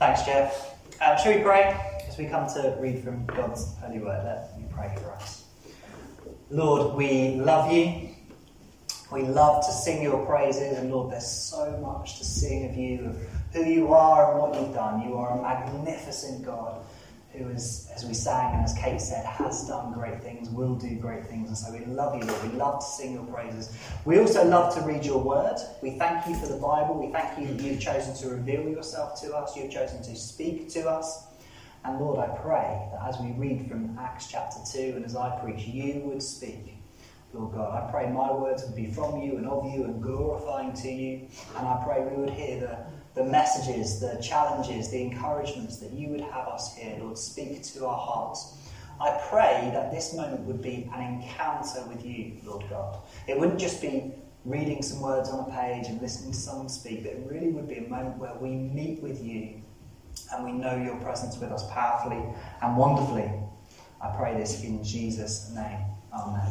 Thanks, Jeff. Shall we pray as we come to read from God's holy word? Let me pray for us. Lord, we love you. We love to sing your praises, and Lord, there's so much to sing of you, of who you are and what you've done. You are a magnificent God who, as we sang and as Kate said, has done great things, will do great things. And so we love you, Lord. We love to sing your praises. We also love to read your word. We thank you for the Bible. We thank you that you've chosen to reveal yourself to us. You've chosen to speak to us. And Lord, I pray that as we read from Acts chapter 2 and as I preach, you would speak. Lord God, I pray my words would be from you and of you and glorifying to you. And I pray we would hear the messages, the challenges, the encouragements that you would have us hear. Lord, speak to our hearts. I pray that this moment would be an encounter with you, Lord God. It wouldn't just be reading some words on a page and listening to someone speak, but it really would be a moment where we meet with you and we know your presence with us powerfully and wonderfully. I pray this in Jesus' name. Amen.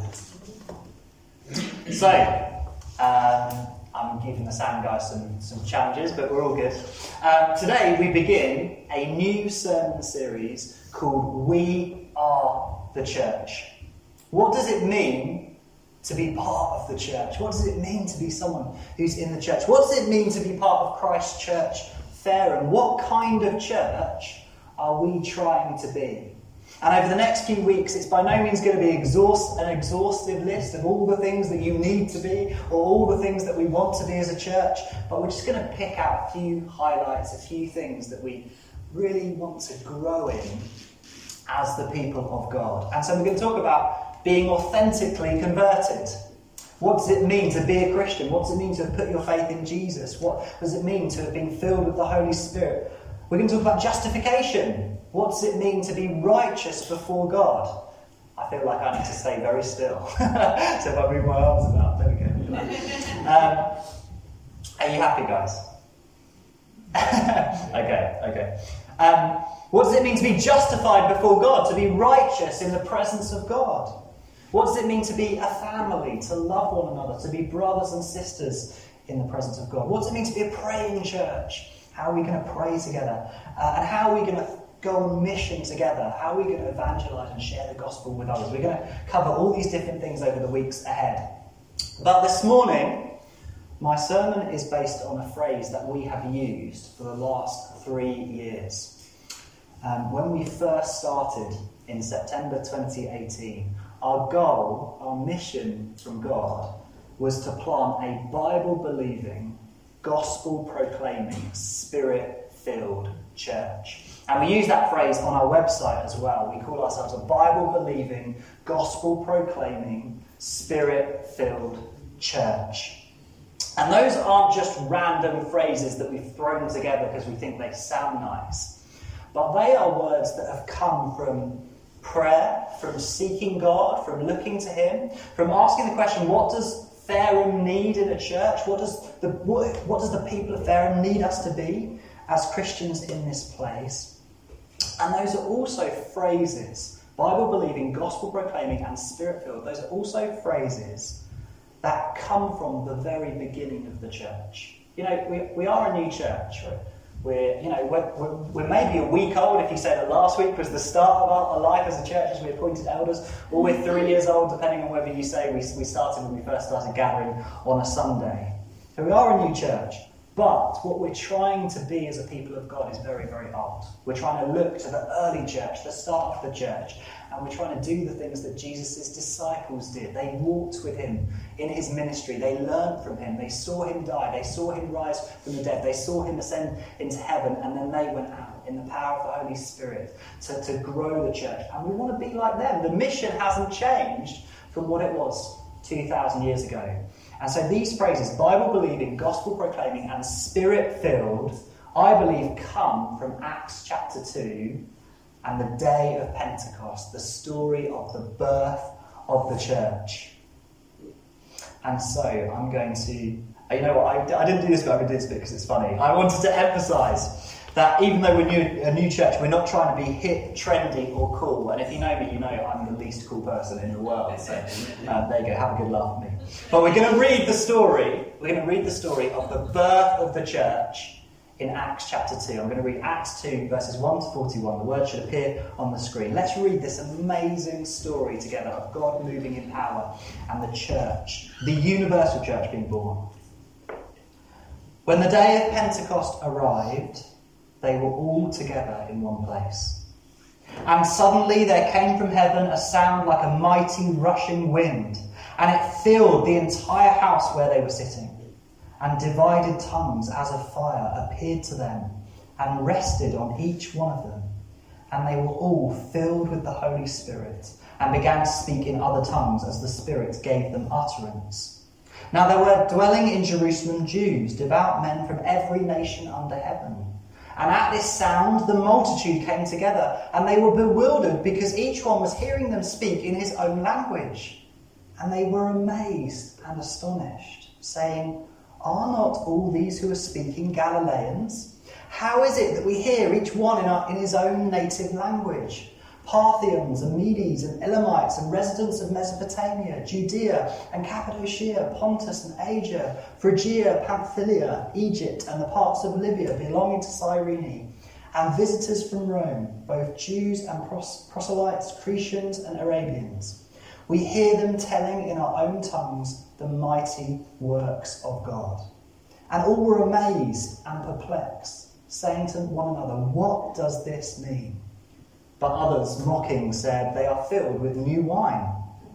So, I'm giving the sound guys some challenges, but we're all good. Today we begin a new sermon series called We Are the Church. What does it mean to be part of the church? What does it mean to be someone who's in the church? What does it mean to be part of Christ's church, Fareham? What kind of church are we trying to be? And over the next few weeks, it's by no means going to be an exhaustive list of all the things that you need to be or all the things that we want to be as a church, but we're just going to pick out a few highlights, a few things that we really want to grow in as the people of God. And so we're going to talk about being authentically converted. What does it mean to be a Christian? What does it mean to have put your faith in Jesus? What does it mean to have been filled with the Holy Spirit? We're going to talk about justification. What does it mean to be righteous before God? I feel like I need to stay very still. So if I move my arms about, there we go. Are you happy, guys? Okay. What does it mean to be justified before God? To be righteous in the presence of God? What does it mean to be a family? To love one another? To be brothers and sisters in the presence of God? What does it mean to be a praying church? How are we going to pray together? And how are we going to go on mission together? How are we going to evangelize and share the gospel with others? We're going to cover all these different things over the weeks ahead. But this morning, my sermon is based on a phrase that we have used for the last 3 years. When we first started in September 2018, our goal, our mission from God, was to plant a Bible-believing, gospel-proclaiming, spirit-filled church. And we use that phrase on our website as well. We call ourselves a Bible-believing, gospel-proclaiming, spirit-filled church. And those aren't just random phrases that we've thrown together because we think they sound nice. But they are words that have come from prayer, from seeking God, from looking to Him, from asking the question, what does Fareham need in a church? What does the people of Fareham need us to be as Christians in this place? And those are also phrases, Bible-believing, gospel-proclaiming and spirit-filled, those are also phrases that come from the very beginning of the church. You know, we are a new church. We're maybe a week old if you say that last week was the start of our life as a church as we appointed elders, or we're 3 years old, depending on whether you say we started when we first started gathering on a Sunday. So we are a new church. But what we're trying to be as a people of God is very, very old. We're trying to look to the early church, the start of the church, and we're trying to do the things that Jesus' disciples did. They walked with him in his ministry. They learned from him. They saw him die. They saw him rise from the dead. They saw him ascend into heaven, and then they went out in the power of the Holy Spirit to grow the church. And we want to be like them. The mission hasn't changed from what it was 2,000 years ago. And so these phrases, Bible-believing, gospel-proclaiming and spirit-filled, I believe come from Acts chapter 2 and the day of Pentecost, the story of the birth of the church. And so I'm going to... You know what, I didn't do this, but I'm going to do this bit because it's funny. I wanted to emphasise that even though we're a new church, we're not trying to be hip, trendy or cool. And if you know me, you know I'm the least cool person in the world. So there you go, have a good laugh at me. But we're going to read the story. We're going to read the story of the birth of the church in Acts chapter 2. I'm going to read Acts 2, verses 1 to 41. The word should appear on the screen. Let's read this amazing story together of God moving in power and the church, the universal church, being born. When the day of Pentecost arrived, they were all together in one place. And suddenly there came from heaven a sound like a mighty rushing wind, and it filled the entire house where they were sitting. And divided tongues as of fire appeared to them and rested on each one of them. And they were all filled with the Holy Spirit and began to speak in other tongues as the Spirit gave them utterance. Now there were dwelling in Jerusalem Jews, devout men from every nation under heaven. And at this sound the multitude came together, and they were bewildered because each one was hearing them speak in his own language. And they were amazed and astonished, saying, "Are not all these who are speaking Galileans? How is it that we hear each one in his own native language? Parthians and Medes and Elamites and residents of Mesopotamia, Judea and Cappadocia, Pontus and Asia, Phrygia, Pamphylia, Egypt and the parts of Libya belonging to Cyrene, and visitors from Rome, both Jews and proselytes, Cretians and Arabians. We hear them telling in our own tongues the mighty works of God." And all were amazed and perplexed, saying to one another, "What does this mean?" But others, mocking, said, "They are filled with new wine."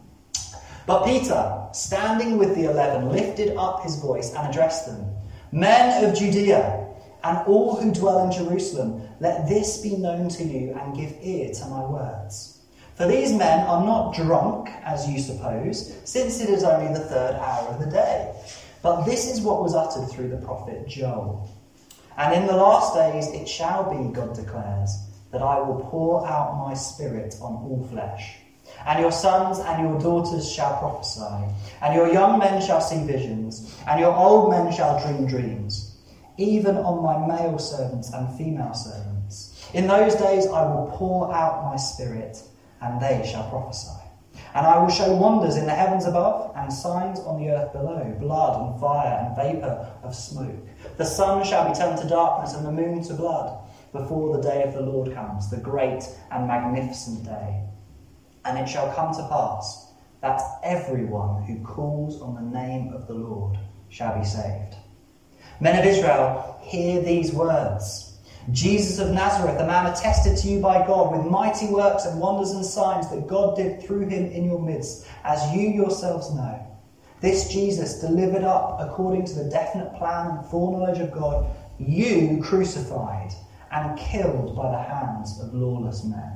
But Peter, standing with the 11, lifted up his voice and addressed them, "Men of Judea, and all who dwell in Jerusalem, let this be known to you, and give ear to my words. For these men are not drunk, as you suppose, since it is only the 3rd hour of the day. But this is what was uttered through the prophet Joel. And in the last days it shall be, God declares, that I will pour out my Spirit on all flesh. And your sons and your daughters shall prophesy, and your young men shall see visions, and your old men shall dream dreams, even on my male servants and female servants. In those days I will pour out my Spirit, and they shall prophesy. And I will show wonders in the heavens above, and signs on the earth below, blood and fire and vapour of smoke. The sun shall be turned to darkness and the moon to blood, before the day of the Lord comes, the great and magnificent day. And it shall come to pass that everyone who calls on the name of the Lord shall be saved. Men of Israel, hear these words. Jesus of Nazareth, a man attested to you by God with mighty works and wonders and signs that God did through him in your midst, as you yourselves know. This Jesus, delivered up according to the definite plan and foreknowledge of God, you crucified and killed by the hands of lawless men.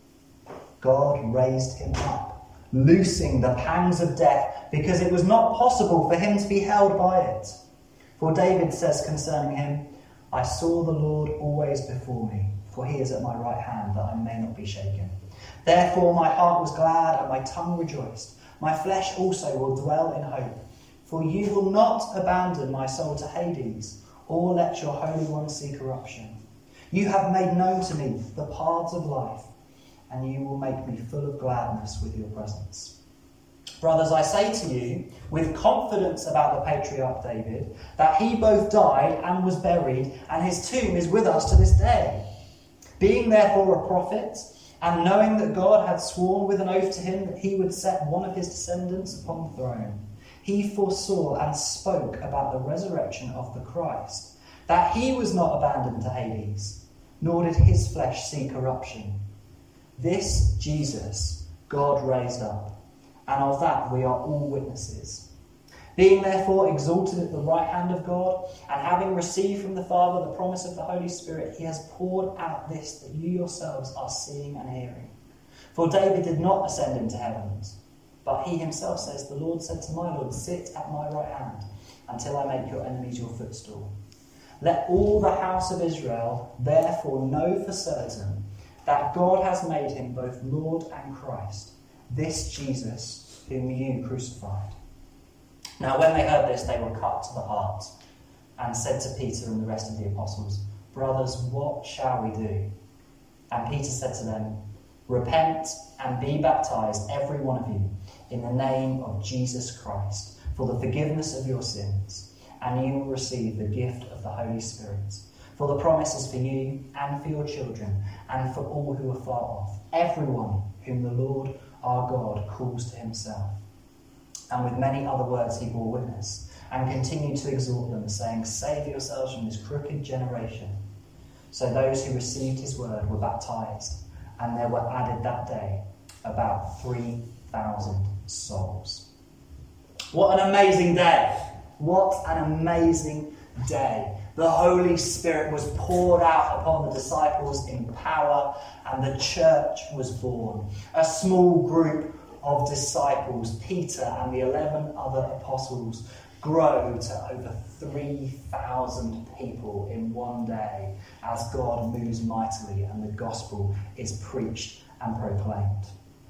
God raised him up, loosing the pangs of death, because it was not possible for him to be held by it. For David says concerning him, I saw the Lord always before me, for he is at my right hand, that I may not be shaken. Therefore my heart was glad and my tongue rejoiced. My flesh also will dwell in hope. For you will not abandon my soul to Hades, or let your Holy One see corruption. You have made known to me the paths of life, and you will make me full of gladness with your presence. Brothers, I say to you, with confidence about the patriarch David, that he both died and was buried, and his tomb is with us to this day. Being therefore a prophet, and knowing that God had sworn with an oath to him that he would set one of his descendants upon the throne, he foresaw and spoke about the resurrection of the Christ, that he was not abandoned to Hades, nor did his flesh see corruption. This Jesus God raised up, and of that we are all witnesses. Being therefore exalted at the right hand of God, and having received from the Father the promise of the Holy Spirit, he has poured out this that you yourselves are seeing and hearing. For David did not ascend into heavens, but he himself says, the Lord said to my Lord, sit at my right hand, until I make your enemies your footstool. Let all the house of Israel therefore know for certain that God has made him both Lord and Christ, this Jesus whom you crucified. Now when they heard this, they were cut to the heart, and said to Peter and the rest of the apostles, Brothers, what shall we do? And Peter said to them, Repent and be baptized, every one of you, in the name of Jesus Christ, for the forgiveness of your sins, and you will receive the gift of the Holy Spirit. For the promise is for you and for your children and for all who are far off, everyone whom the Lord our God calls to himself." And with many other words he bore witness and continued to exhort them, saying, "Save yourselves from this crooked generation." So those who received his word were baptized, and there were added that day about 3,000 souls. What an amazing day! What an amazing day. The Holy Spirit was poured out upon the disciples in power, and the church was born. A small group of disciples, Peter and the 11 other apostles, grow to over 3,000 people in one day as God moves mightily and the gospel is preached and proclaimed.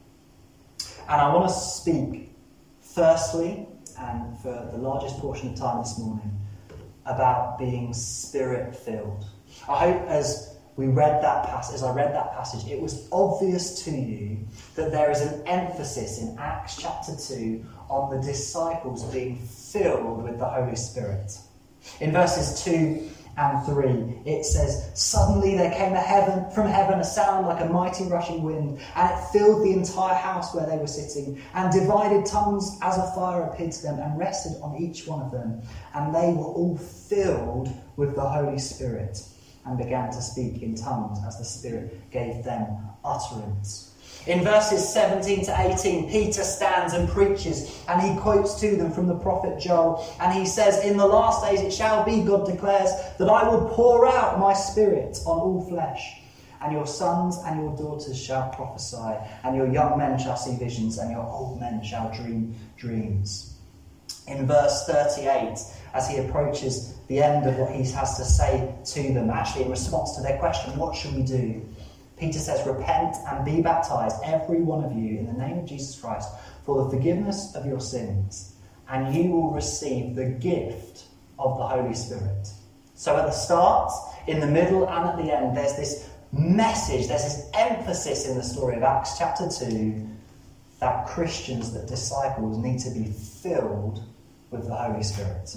And I want to speak firstly, and for the largest portion of time this morning, about being Spirit-filled. I hope as I read that passage, it was obvious to you that there is an emphasis in Acts chapter 2 on the disciples being filled with the Holy Spirit. In verses 2 and 3, it says, "Suddenly there came from heaven a sound like a mighty rushing wind, and it filled the entire house where they were sitting, and divided tongues as a fire appeared to them and rested on each one of them. And they were all filled with the Holy Spirit and began to speak in tongues as the Spirit gave them utterance." In verses 17 to 18, Peter stands and preaches, and he quotes to them from the prophet Joel, and he says, "In the last days it shall be, God declares, that I will pour out my Spirit on all flesh, and your sons and your daughters shall prophesy, and your young men shall see visions, and your old men shall dream dreams." In verse 38, as he approaches the end of what he has to say to them, actually in response to their question, what should we do? Peter says, "Repent and be baptized, every one of you, in the name of Jesus Christ, for the forgiveness of your sins, and you will receive the gift of the Holy Spirit." So at the start, in the middle, and at the end, there's this message, there's this emphasis in the story of Acts chapter 2 that Christians, that disciples, need to be filled with the Holy Spirit.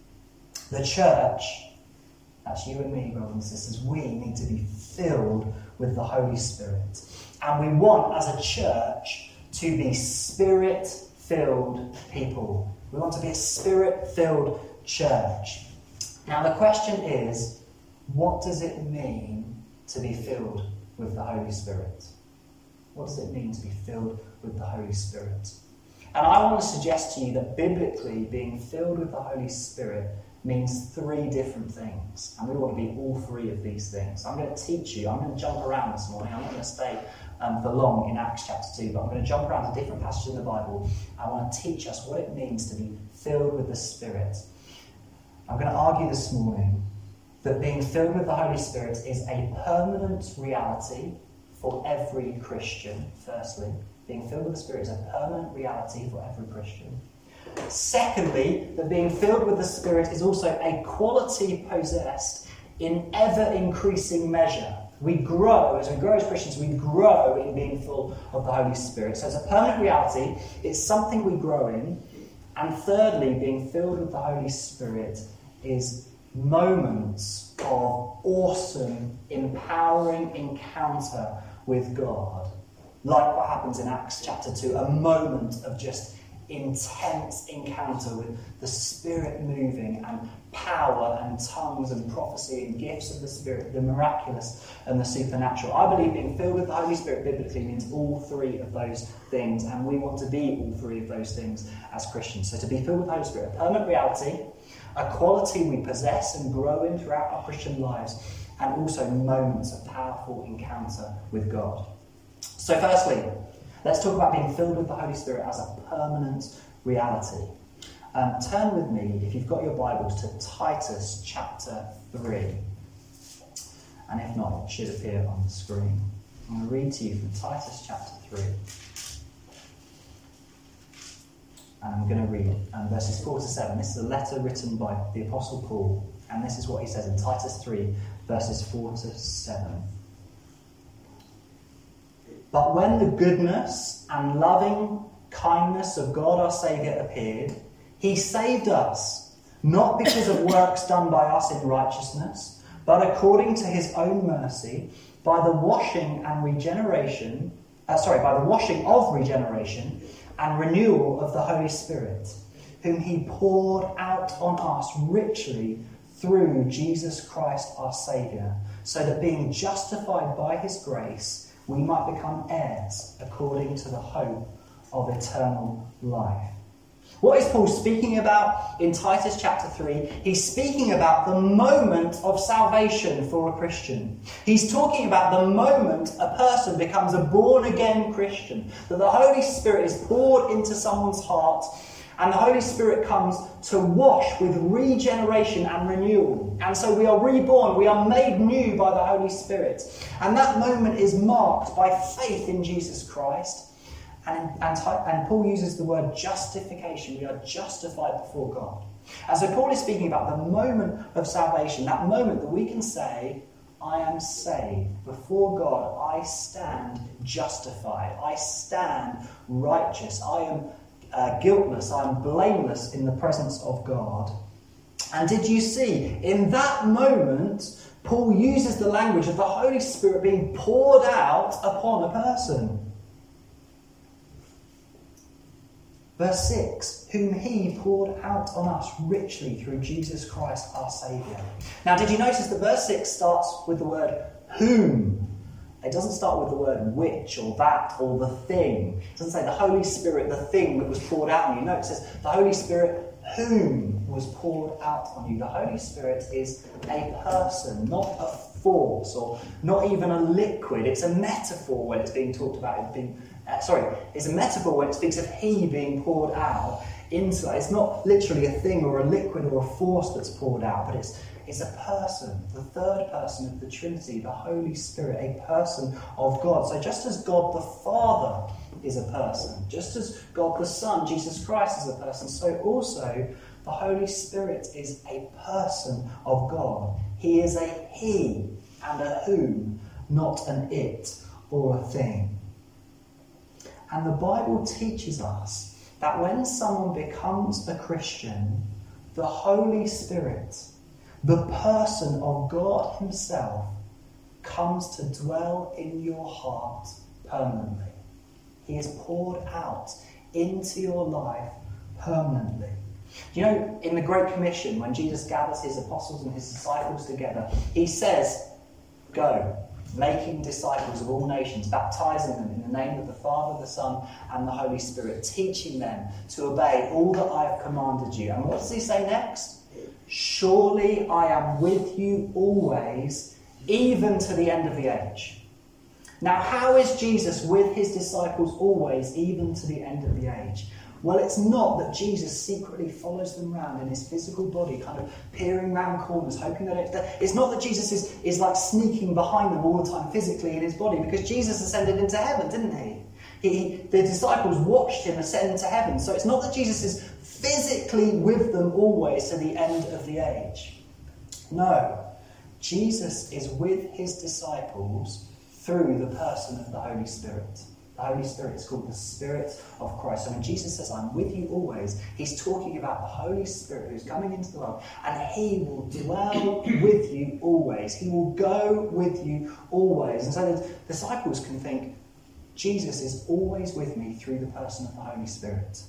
The church, that's you and me, brothers and sisters, we need to be filled with the Holy Spirit. And we want, as a church, to be Spirit-filled people. We want to be a Spirit-filled church. Now the question is, what does it mean to be filled with the Holy Spirit? What does it mean to be filled with the Holy Spirit? And I want to suggest to you that biblically, being filled with the Holy Spirit means 3 different things. And we want to be all 3 of these things. I'm going to teach you. I'm going to jump around this morning. I'm not going to stay for long in Acts chapter 2, but I'm going to jump around to different passages in the Bible. I want to teach us what it means to be filled with the Spirit. I'm going to argue this morning that being filled with the Holy Spirit is a permanent reality for every Christian, firstly. Being filled with the Spirit is a permanent reality for every Christian. Secondly, that being filled with the Spirit is also a quality possessed in ever-increasing measure. We grow, as Christians, we grow in being full of the Holy Spirit. So it's a permanent reality, it's something we grow in. And thirdly, being filled with the Holy Spirit is moments of awesome, empowering encounter with God. Like what happens in Acts chapter 2, a moment of just intense encounter with the Spirit moving, and power and tongues and prophecy and gifts of the Spirit, the miraculous and the supernatural. I believe being filled with the Holy Spirit biblically means all 3 of those things, and we want to be all 3 of those things as Christians. So to be filled with the Holy Spirit, a permanent reality, a quality we possess and grow in throughout our Christian lives, and also moments of powerful encounter with God. So firstly, let's talk about being filled with the Holy Spirit as a permanent reality. Turn with me, if you've got your Bibles, to Titus chapter 3. And if not, it should appear on the screen. I'm going to read to you from Titus chapter 3. And I'm going to read verses 4 to 7. This is a letter written by the Apostle Paul. And this is what he says in Titus 3, verses 4 to 7. "But when the goodness and loving kindness of God our Saviour appeared, he saved us, not because of works done by us in righteousness, but according to his own mercy, by the washing of regeneration and renewal of the Holy Spirit, whom he poured out on us richly through Jesus Christ our Saviour, so that being justified by his grace, we might become heirs according to the hope of eternal life. What is Paul speaking about in Titus chapter 3? He's speaking about the moment of salvation for a Christian. He's talking about the moment a person becomes a born-again Christian, that the Holy Spirit is poured into someone's heart, and the Holy Spirit comes to wash with regeneration and renewal. And so we are reborn, we are made new by the Holy Spirit. And that moment is marked by faith in Jesus Christ. And Paul uses the word justification. We are justified before God. And so Paul is speaking about the moment of salvation, that moment that we can say, I am saved. Before God, I stand justified. I stand righteous. I am guiltless. I am blameless in the presence of God. And did you see, in that moment, Paul uses the language of the Holy Spirit being poured out upon a person. Verse 6, whom he poured out on us richly through Jesus Christ our Saviour. Now, did you notice that verse 6 starts with the word whom? It doesn't start with the word which or that or the thing. It doesn't say the Holy Spirit, the thing that was poured out on you. No, it says the Holy Spirit whom was poured out on you. The Holy Spirit is a person, not a force or not even a liquid. It's a metaphor when it's being talked about. It's a metaphor when it speaks of he being poured out into it. It's not literally a thing or a liquid or a force that's poured out, but it's a person, the third person of the Trinity, the Holy Spirit, a person of God. So just as God the Father is a person, just as God the Son, Jesus Christ, is a person, so also the Holy Spirit is a person of God. He is a he and a whom, not an it or a thing. And the Bible teaches us that when someone becomes a Christian, the Holy Spirit, the person of God himself, comes to dwell in your heart permanently. He is poured out into your life permanently. You know, in the Great Commission, when Jesus gathers his apostles and his disciples together, he says, go, making disciples of all nations, baptizing them in the name of the Father, the Son, and the Holy Spirit, teaching them to obey all that I have commanded you. And what does he say next? Surely I am with you always, even to the end of the age. Now, how is Jesus with his disciples always, even to the end of the age? Well, it's not that Jesus secretly follows them around in his physical body, kind of peering round corners, hoping that it's not that Jesus is like sneaking behind them all the time physically in his body, because Jesus ascended into heaven, didn't he? The disciples watched him ascend to heaven. So it's not that Jesus is physically with them always to the end of the age. No, Jesus is with his disciples through the person of the Holy Spirit. The Holy Spirit is called the Spirit of Christ. So when Jesus says, I'm with you always, he's talking about the Holy Spirit who's coming into the world, and he will dwell with you always. He will go with you always. And so the disciples can think, Jesus is always with me through the person of the Holy Spirit.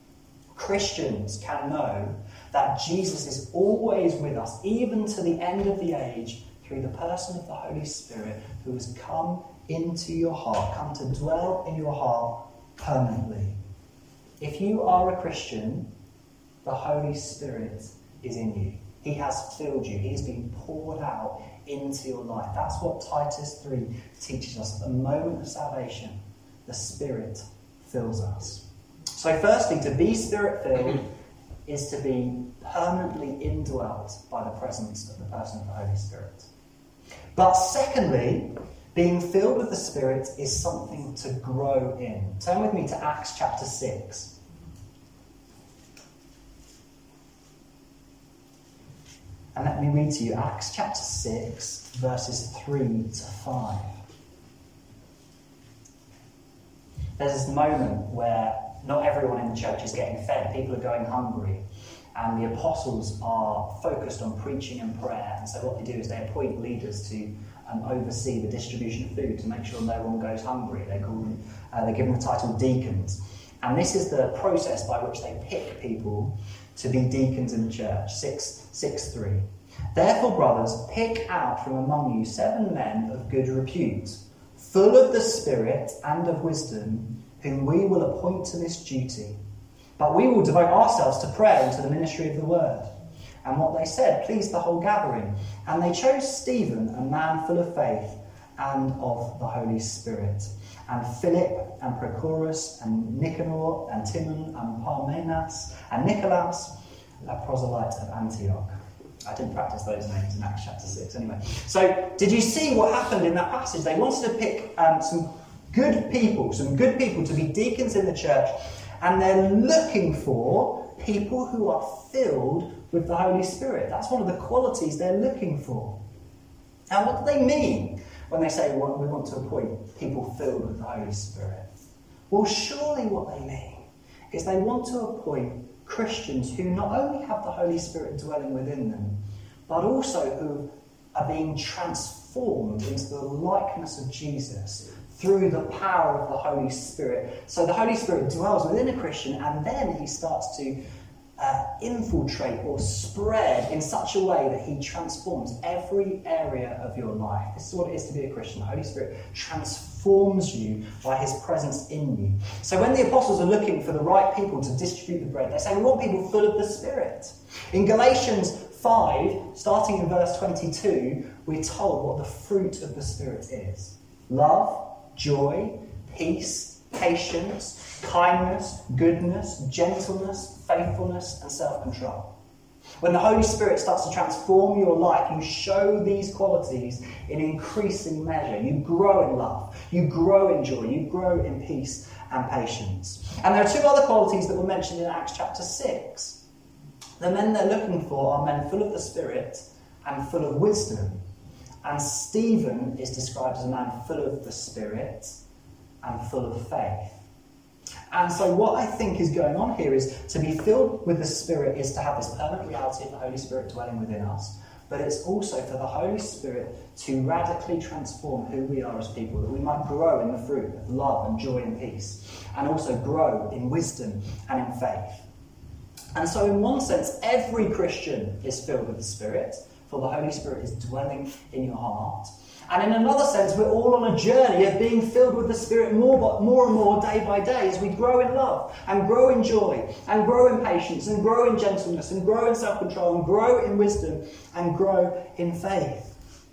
Christians can know that Jesus is always with us, even to the end of the age, through the person of the Holy Spirit who has come into your heart, come to dwell in your heart permanently. If you are a Christian, the Holy Spirit is in you. He has filled you. He has been poured out into your life. That's what Titus 3 teaches us. At the moment of salvation, the Spirit fills us. So firstly, to be Spirit-filled is to be permanently indwelt by the presence of the person of the Holy Spirit. But secondly, being filled with the Spirit is something to grow in. Turn with me to Acts chapter 6. And let me read to you Acts chapter 6, verses 3 to 5. There's this moment where not everyone in the church is getting fed. People are going hungry. and the apostles are focused on preaching and prayer. And so what they do is they appoint leaders to oversee the distribution of food to make sure no one goes hungry. They give them the title deacons. And this is the process by which they pick people to be deacons in the church. 6:3. Therefore, brothers, pick out from among you 7 men of good repute, full of the Spirit and of wisdom, whom we will appoint to this duty. But we will devote ourselves to prayer and to the ministry of the word. And what they said pleased the whole gathering. And they chose Stephen, a man full of faith and of the Holy Spirit, and Philip and Prochorus and Nicanor and Timon and Parmenas and Nicholas, a proselyte of Antioch. I didn't practice those names in Acts chapter 6 anyway. So, did you see what happened in that passage? They wanted to pick some good people to be deacons in the church, and they're looking for people who are filled with the Holy Spirit. That's one of the qualities they're looking for. And what do they mean when they say we want to appoint people filled with the Holy Spirit? Well, surely what they mean is they want to appoint Christians who not only have the Holy Spirit dwelling within them, but also who are being transformed into the likeness of Jesus through the power of the Holy Spirit. So the Holy Spirit dwells within a Christian, and then he starts to infiltrate or spread in such a way that he transforms every area of your life. This is what it is to be a Christian. The Holy Spirit transforms you by his presence in you. So when the apostles are looking for the right people to distribute the bread, they say we want people full of the Spirit. In Galatians 5, starting in verse 22, we're told what the fruit of the Spirit is. Love, joy, peace, patience, kindness, goodness, gentleness, faithfulness, and self-control. When the Holy Spirit starts to transform your life, you show these qualities in increasing measure. You grow in love, you grow in joy, you grow in peace and patience. And there are 2 other qualities that were mentioned in Acts chapter 6. The men they're looking for are men full of the Spirit and full of wisdom. And Stephen is described as a man full of the Spirit and full of faith. And so what I think is going on here is to be filled with the Spirit is to have this permanent reality of the Holy Spirit dwelling within us, but it's also for the Holy Spirit to radically transform who we are as people, that we might grow in the fruit of love and joy and peace, and also grow in wisdom and in faith. And so in one sense, every Christian is filled with the Spirit, for the Holy Spirit is dwelling in your heart. And in another sense, we're all on a journey of being filled with the Spirit more and more day by day as we grow in love and grow in joy and grow in patience and grow in gentleness and grow in self-control and grow in wisdom and grow in faith.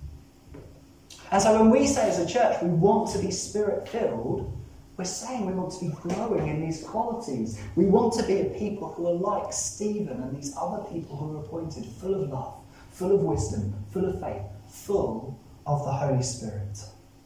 And so when we say as a church we want to be Spirit-filled, we're saying we want to be growing in these qualities. We want to be a people who are like Stephen and these other people who are appointed, full of love, full of wisdom, full of faith, full of the Holy Spirit.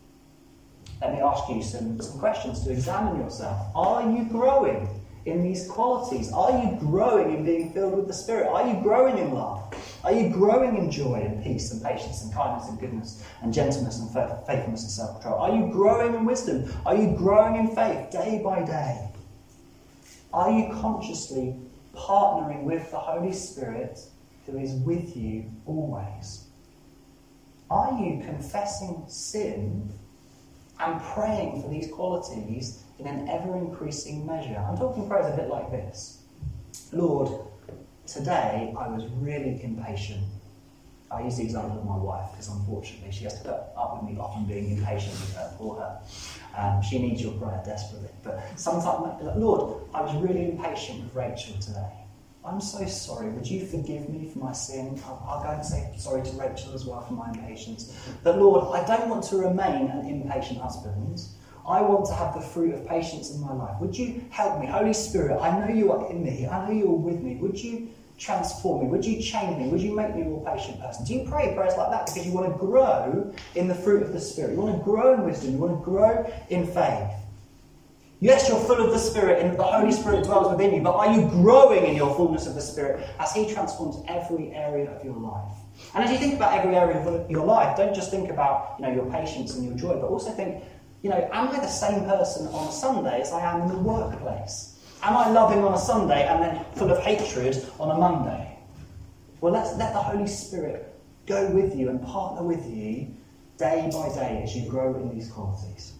Let me ask you some questions to examine yourself. Are you growing in these qualities? Are you growing in being filled with the Spirit? Are you growing in love? Are you growing in joy and peace and patience and kindness and goodness and gentleness and faithfulness and self-control? Are you growing in wisdom? Are you growing in faith day by day? Are you consciously partnering with the Holy Spirit who is with you always? Are you confessing sin and praying for these qualities in an ever-increasing measure? I'm talking prayers a bit like this. Lord, today I was really impatient. I use the example of my wife because unfortunately she has to put up with me often being impatient for her. She needs your prayer desperately. But sometimes, Lord, I was really impatient with Rachel today. I'm so sorry. Would you forgive me for my sin? I'll go and say sorry to Rachel as well for my impatience. But Lord, I don't want to remain an impatient husband. I want to have the fruit of patience in my life. Would you help me? Holy Spirit, I know you are in me. I know you are with me. Would you transform me? Would you change me? Would you make me a more patient person? Do you pray prayers like that because you want to grow in the fruit of the Spirit? You want to grow in wisdom. You want to grow in faith. Yes, you're full of the Spirit and the Holy Spirit dwells within you, but are you growing in your fullness of the Spirit as he transforms every area of your life? And as you think about every area of your life, don't just think about your patience and your joy, but also think, am I the same person on Sunday as I am in the workplace? Am I loving on a Sunday and then full of hatred on a Monday? Well, let's let the Holy Spirit go with you and partner with you day by day as you grow in these qualities.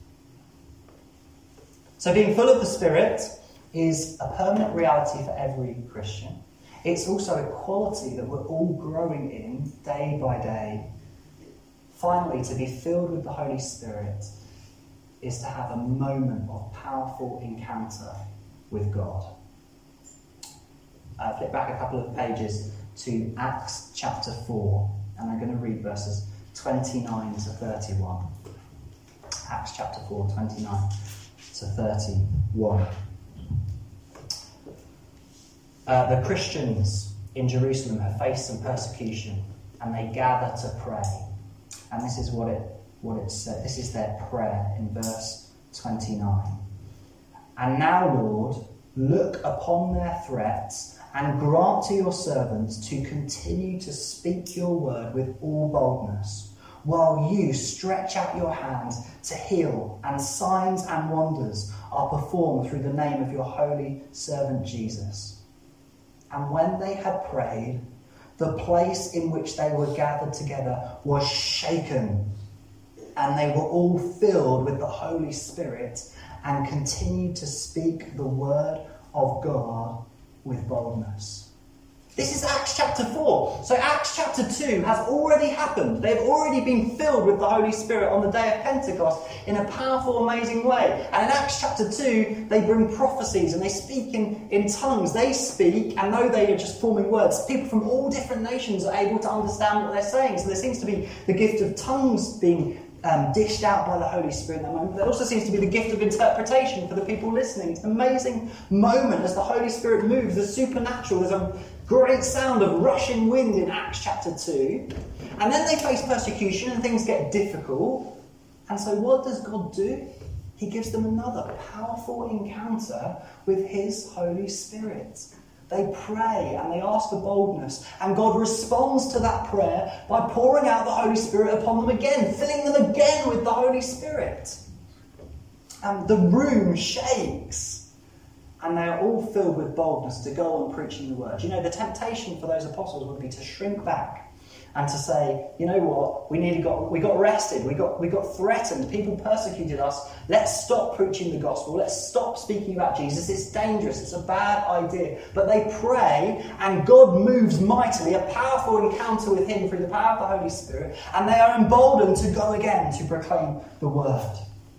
So being full of the Spirit is a permanent reality for every Christian. It's also a quality that we're all growing in day by day. Finally, to be filled with the Holy Spirit is to have a moment of powerful encounter with God. Flip back a couple of pages to Acts chapter 4, and I'm going to read verses 29 to 31. Acts chapter 4, 29 to 31. The Christians in Jerusalem have faced some persecution, and they gather to pray. And this is what it said. This is their prayer in verse 29. And now, Lord, look upon their threats and grant to your servants to continue to speak your word with all boldness, while you stretch out your hand to heal, and signs and wonders are performed through the name of your holy servant Jesus. And when they had prayed, the place in which they were gathered together was shaken, and they were all filled with the Holy Spirit and continued to speak the word of God with boldness. This is Acts chapter 4. So Acts chapter 2 has already happened. They've already been filled with the Holy Spirit on the day of Pentecost in a powerful, amazing way. And in Acts chapter 2, they bring prophecies and they speak in tongues. They speak, and though they are just forming words, people from all different nations are able to understand what they're saying. So there seems to be the gift of tongues being dished out by the Holy Spirit in that moment. There also seems to be the gift of interpretation for the people listening. It's an amazing moment as the Holy Spirit moves, the supernatural. There's a great sound of rushing wind in Acts chapter 2. And then they face persecution and things get difficult. And so what does God do? He gives them another powerful encounter with his Holy Spirit. They pray and they ask for boldness, and God responds to that prayer by pouring out the Holy Spirit upon them again, filling them again with the Holy Spirit. And the room shakes, and they are all filled with boldness to go on preaching the word. You know, the temptation for those apostles would be to shrink back and to say, you know what, we got arrested, we got threatened, people persecuted us, let's stop preaching the gospel, let's stop speaking about Jesus, it's dangerous, it's a bad idea. But they pray, and God moves mightily, a powerful encounter with him through the power of the Holy Spirit, and they are emboldened to go again to proclaim the word.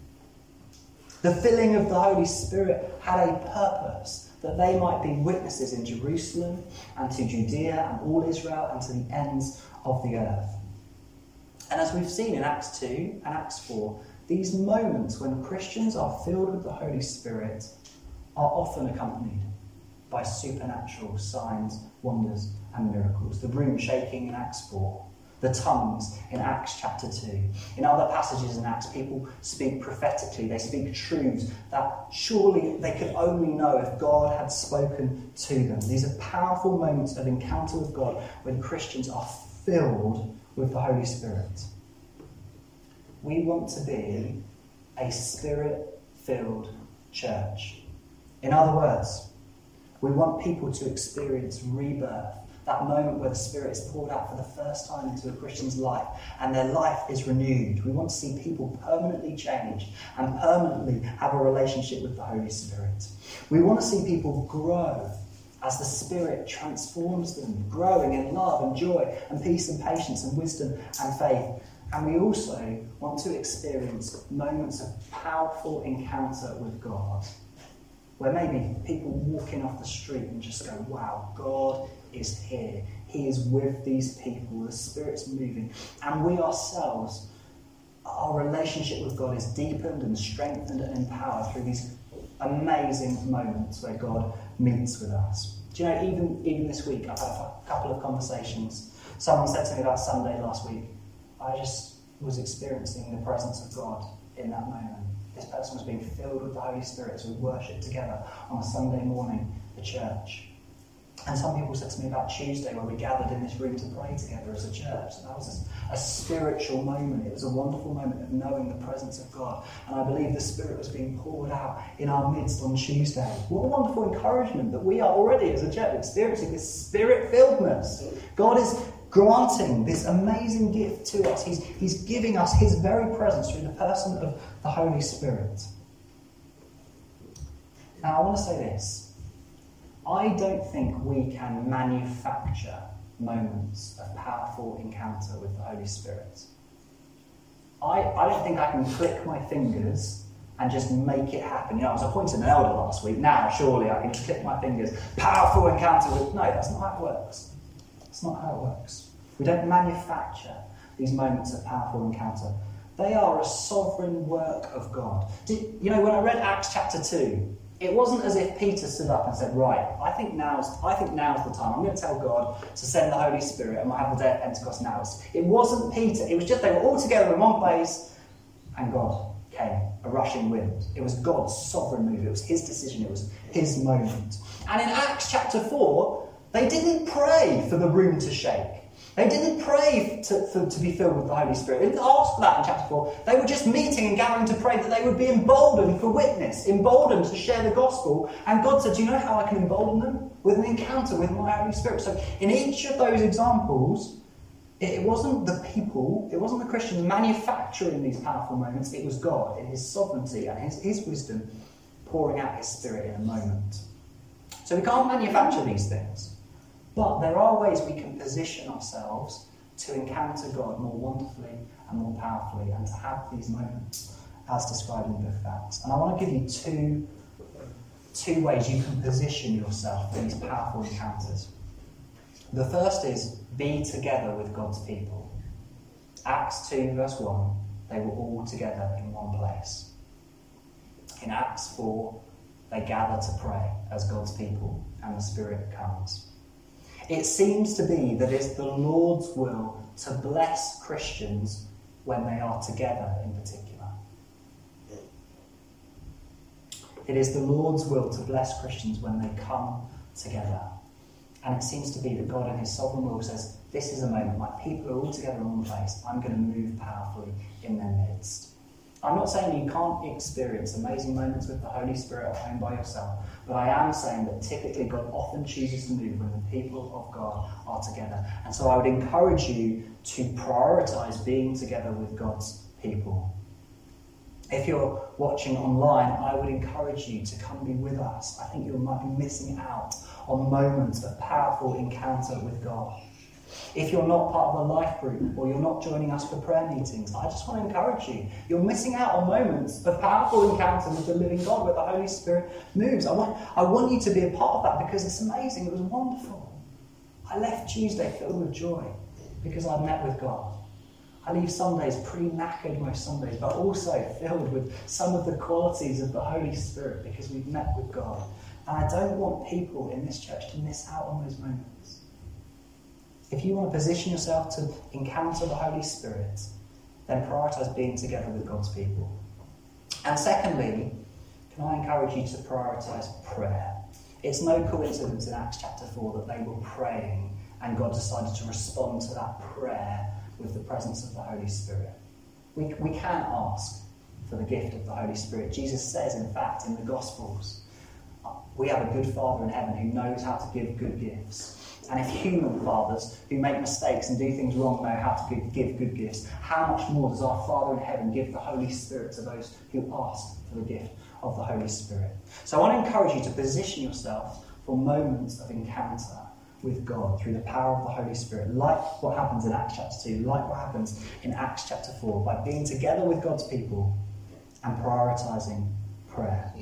The filling of the Holy Spirit had a purpose, that they might be witnesses in Jerusalem and to Judea and all Israel and to the ends of the earth. And as we've seen in Acts 2 and Acts 4, these moments when Christians are filled with the Holy Spirit are often accompanied by supernatural signs, wonders and miracles. The room shaking in Acts 4. The tongues in Acts chapter 2. In other passages in Acts, people speak prophetically. They speak truths that surely they could only know if God had spoken to them. These are powerful moments of encounter with God when Christians are filled with the Holy Spirit. We want to be a Spirit-filled church. In other words, we want people to experience rebirth. That moment where the Spirit is poured out for the first time into a Christian's life and their life is renewed. We want to see people permanently changed and permanently have a relationship with the Holy Spirit. We want to see people grow as the Spirit transforms them, growing in love and joy and peace and patience and wisdom and faith. And we also want to experience moments of powerful encounter with God, where maybe people walking off the street and just go, wow, God is here. He is with these people. The Spirit's moving. And we ourselves, our relationship with God is deepened and strengthened and empowered through these amazing moments where God meets with us. Do you know, even this week, I've had a couple of conversations. Someone said to me about Sunday last week, I just was experiencing the presence of God in that moment. This person was being filled with the Holy Spirit as we worshipped together on a Sunday morning at church. And some people said to me about Tuesday where we gathered in this room to pray together as a church. And that was a spiritual moment. It was a wonderful moment of knowing the presence of God. And I believe the Spirit was being poured out in our midst on Tuesday. What a wonderful encouragement that we are already as a church experiencing this Spirit-filledness. God is granting this amazing gift to us. He's giving us his very presence through the person of the Holy Spirit. Now I want to say this. I don't think we can manufacture moments of powerful encounter with the Holy Spirit. I don't think I can click my fingers and just make it happen. You know, I was appointed an elder last week. Now, surely I can just click my fingers. Powerful encounter with... No, that's not how it works. That's not how it works. We don't manufacture these moments of powerful encounter. They are a sovereign work of God. You know, when I read Acts chapter 2, it wasn't as if Peter stood up and said, right, I think now's the time. I'm going to tell God to send the Holy Spirit and we'll have the day of Pentecost now. It wasn't Peter. It was just they were all together in one place and God came, a rushing wind. It was God's sovereign move. It was his decision. It was his moment. And in Acts chapter 4, they didn't pray for the room to shake. They didn't pray to be filled with the Holy Spirit. They didn't ask for that in chapter 4. They were just meeting and gathering to pray that they would be emboldened for witness, emboldened to share the gospel. And God said, do you know how I can embolden them? With an encounter with my Holy Spirit. So in each of those examples, it wasn't the people, it wasn't the Christians manufacturing these powerful moments. It was God in his sovereignty and his wisdom pouring out his Spirit in a moment. So we can't manufacture these things. But there are ways we can position ourselves to encounter God more wonderfully and more powerfully and to have these moments as described in the book of Acts. And I want to give you two ways you can position yourself for these powerful encounters. The first is be together with God's people. Acts 2 verse 1, they were all together in one place. In Acts 4, they gather to pray as God's people and the Spirit comes. It seems to be that it's the Lord's will to bless Christians when they are together in particular. It is the Lord's will to bless Christians when they come together. And it seems to be that God in his sovereign will says, this is a moment, my people are all together in one place, I'm going to move powerfully in their midst. I'm not saying you can't experience amazing moments with the Holy Spirit at home by yourself, but I am saying that typically God often chooses to move when the people of God are together. And so I would encourage you to prioritise being together with God's people. If you're watching online, I would encourage you to come be with us. I think you might be missing out on moments of powerful encounter with God. If you're not part of a life group or you're not joining us for prayer meetings, I just want to encourage you. You're missing out on moments of powerful encounter with the living God where the Holy Spirit moves. I want you to be a part of that because it's amazing. It was wonderful. I left Tuesday filled with joy because I'd met with God. I leave Sundays pretty knackered most Sundays, but also filled with some of the qualities of the Holy Spirit because we've met with God. And I don't want people in this church to miss out on those moments. If you want to position yourself to encounter the Holy Spirit, then prioritise being together with God's people. And secondly, can I encourage you to prioritise prayer? It's no coincidence in Acts chapter 4 that they were praying and God decided to respond to that prayer with the presence of the Holy Spirit. We can't ask for the gift of the Holy Spirit. Jesus says, in fact, in the Gospels, we have a good Father in heaven who knows how to give good gifts. And if human fathers who make mistakes and do things wrong know how to give good gifts, how much more does our Father in heaven give the Holy Spirit to those who ask for the gift of the Holy Spirit? So I want to encourage you to position yourself for moments of encounter with God through the power of the Holy Spirit, like what happens in Acts chapter 2, like what happens in Acts chapter 4, by being together with God's people and prioritising prayer.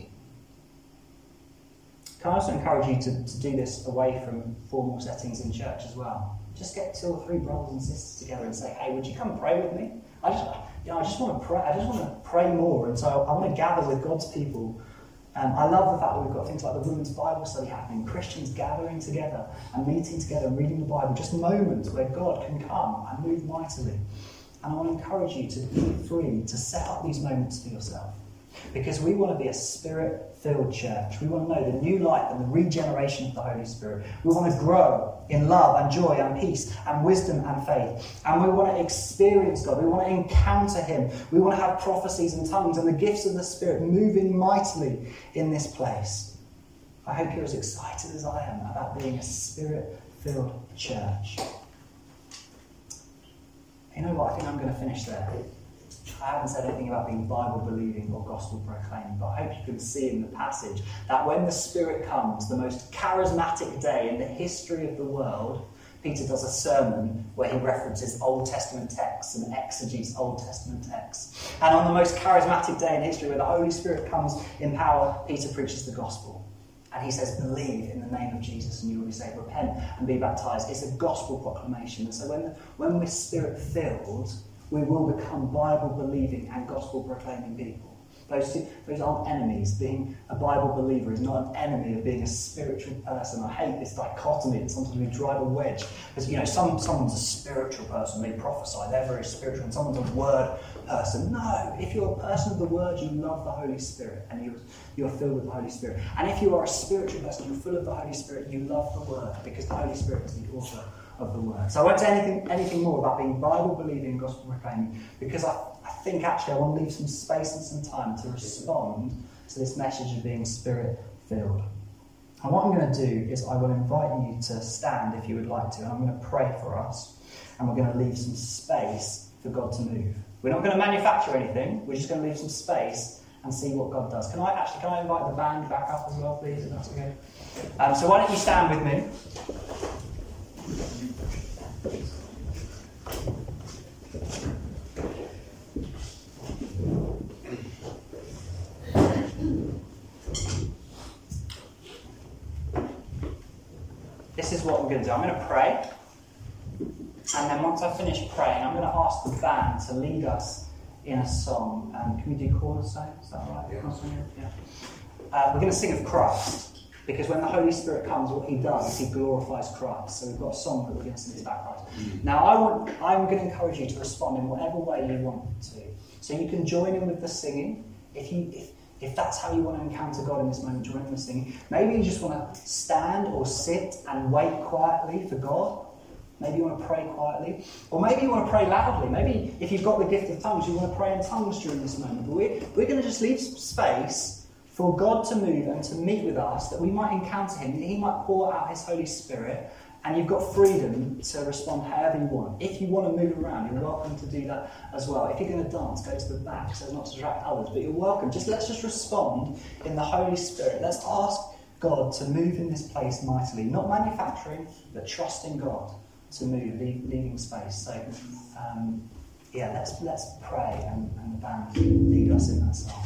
Can I also encourage you to do this away from formal settings in church as well? Just get 2 or 3 brothers and sisters together and say, hey, would you come and pray with me? I just want to pray. I just want to pray more. And so I want to gather with God's people. I love the fact that we've got things like the Women's Bible Study happening, Christians gathering together and meeting together and reading the Bible, just moments where God can come and move mightily. And I want to encourage you to be free to set up these moments for yourself. Because we want to be a Spirit-filled church. We want to know the new life and the regeneration of the Holy Spirit. We want to grow in love and joy and peace and wisdom and faith. And we want to experience God. We want to encounter Him. We want to have prophecies and tongues and the gifts of the Spirit moving mightily in this place. I hope you're as excited as I am about being a Spirit-filled church. You know what? I think I'm going to finish there. I haven't said anything about being Bible-believing or gospel-proclaiming, but I hope you can see in the passage that when the Spirit comes, the most charismatic day in the history of the world, Peter does a sermon where he references Old Testament texts and exegetes Old Testament texts. And on the most charismatic day in history where the Holy Spirit comes in power, Peter preaches the gospel. And he says, believe in the name of Jesus and you will be saved. Repent and be baptized. It's a gospel proclamation. And so when we're Spirit-filled, we will become Bible-believing and gospel-proclaiming people. Those aren't enemies. Being a Bible believer is not an enemy of being a spiritual person. I hate this dichotomy that sometimes we drive a wedge. Because, someone's a spiritual person, they prophesy, they're very spiritual, and someone's a word person. No, if you're a person of the word, you love the Holy Spirit, and you're filled with the Holy Spirit. And if you are a spiritual person, you're full of the Holy Spirit, you love the word, because the Holy Spirit is the author of the word. So I won't say anything more about being Bible-believing and gospel-proclaiming, because I think actually I want to leave some space and some time to respond to this message of being Spirit-filled. And what I'm going to do is I will invite you to stand if you would like to, and I'm going to pray for us, and we're going to leave some space for God to move. We're not going to manufacture anything, we're just going to leave some space and see what God does. Can I invite the band back up as well, please, if that's okay? So why don't you stand with me? This is what I'm going to do. I'm going to pray, and then once I finish praying, I'm going to ask the band to lead us in a song. Can we do cornerstone? Is that all right? Yeah. We're going to sing of Christ, because when the Holy Spirit comes, what He does is He glorifies Christ. So we've got a song that we're going to sing about Christ. Now, I'm going to encourage you to respond in whatever way you want to. So you can join in with the singing. If that's how you want to encounter God in this moment, join in the singing. Maybe you just want to stand or sit and wait quietly for God. Maybe you want to pray quietly. Or maybe you want to pray loudly. Maybe if you've got the gift of tongues, you want to pray in tongues during this moment. But we're going to just leave some space for God to move and to meet with us, that we might encounter Him, that He might pour out His Holy Spirit, and you've got freedom to respond however you want. If you want to move around, you're welcome to do that as well. If you're going to dance, go to the back so as not to distract others, but you're welcome. Let's just respond in the Holy Spirit. Let's ask God to move in this place mightily, not manufacturing, but trusting God to move, leaving space. So, let's pray and the band lead us in that song.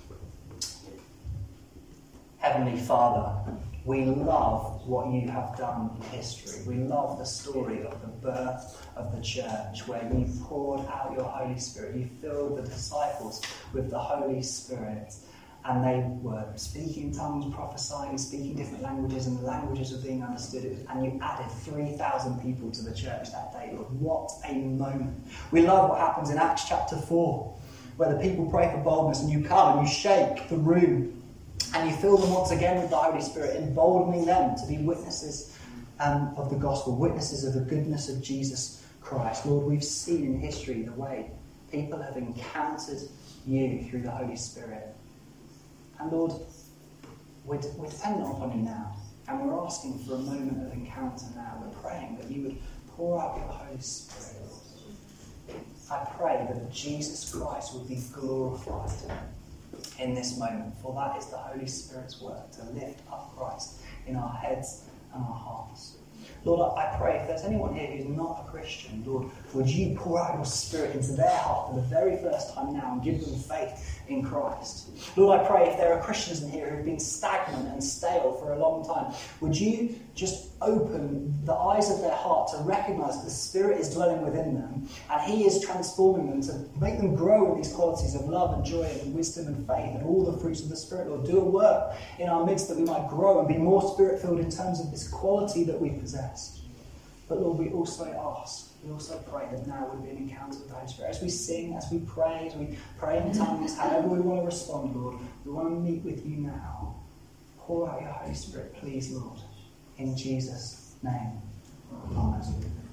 Heavenly Father, we love what you have done in history. We love the story of the birth of the church, where you poured out your Holy Spirit. You filled the disciples with the Holy Spirit, and they were speaking in tongues, prophesying, speaking different languages, and the languages were being understood. And you added 3,000 people to the church that day. Lord, what a moment. We love what happens in Acts chapter 4, where the people pray for boldness, and you come and you shake the room, and you fill them once again with the Holy Spirit, emboldening them to be witnesses of the gospel, witnesses of the goodness of Jesus Christ. Lord, we've seen in history the way people have encountered you through the Holy Spirit. And Lord, we're dependent upon you now, and we're asking for a moment of encounter now. We're praying that you would pour out your Holy Spirit. I pray that Jesus Christ would be glorified in this moment, for that is the Holy Spirit's work, to lift up Christ in our heads and our hearts. Lord, I pray if there's anyone here who's not a Christian, Lord, would you pour out your Spirit into their heart for the very first time now and give them faith in Christ. Lord, I pray if there are Christians in here who've been stagnant and stale for a long time, would you just open the eyes of their heart to recognise that the Spirit is dwelling within them and He is transforming them to make them grow in these qualities of love and joy and wisdom and faith and all the fruits of the Spirit. Lord, do a work in our midst that we might grow and be more Spirit-filled in terms of this quality that we possess. But Lord, we also ask, we also pray that now would be an encounter with the Holy Spirit. As we sing, as we pray in tongues, however we want to respond, Lord, we want to meet with you now. Pour out your Holy Spirit, please, Lord. In Jesus' name. Amen.